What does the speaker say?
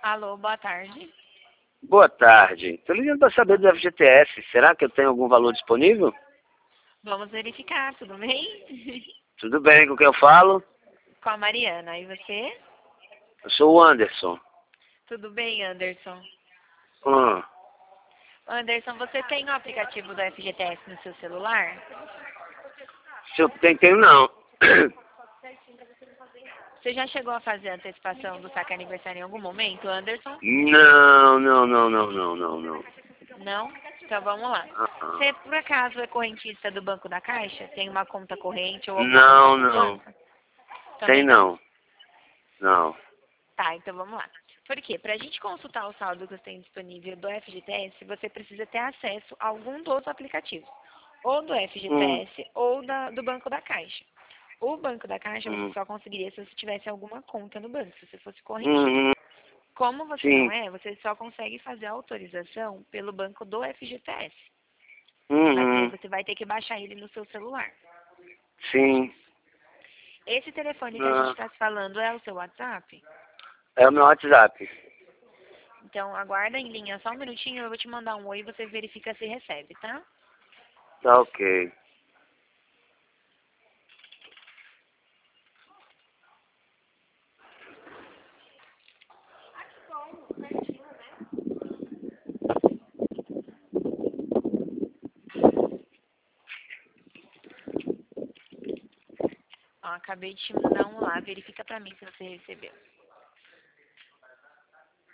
Alô, boa tarde. Boa tarde. Tô ligando para saber do FGTS. Será que eu tenho algum valor disponível? Vamos verificar, tudo bem? Tudo bem, com quem eu falo? Com a Mariana. E você? Eu sou o Anderson. Tudo bem, Anderson? Hum. Anderson, você tem o aplicativo do FGTS no seu celular? Se eu tenho não. Você já chegou a fazer a antecipação do saque aniversário em algum momento, Anderson? Não. Não? Então vamos lá. Você, por acaso, é correntista do Banco da Caixa? Tem uma conta corrente ou alguma conta no Não. banco? Tem Também não. Não. Tá, então vamos lá. Por quê? Para a gente consultar o saldo que você tem disponível do FGTS, você precisa ter acesso a algum dos aplicativos. Ou do FGTS ou do Banco da Caixa. O Banco da Caixa você só conseguiria se você tivesse alguma conta no banco, se você fosse correntista. Como você não Sim. é, você só consegue fazer a autorização pelo banco do FGTS. Mas aí você vai ter que baixar ele no seu celular. Sim. Esse telefone que a gente está se falando é o seu WhatsApp? É o meu WhatsApp. Então, aguarda em linha só um minutinho, eu vou te mandar um oi e você verifica se recebe, tá? Tá ok. Ó, acabei de te mandar um lá, verifica pra mim se você recebeu.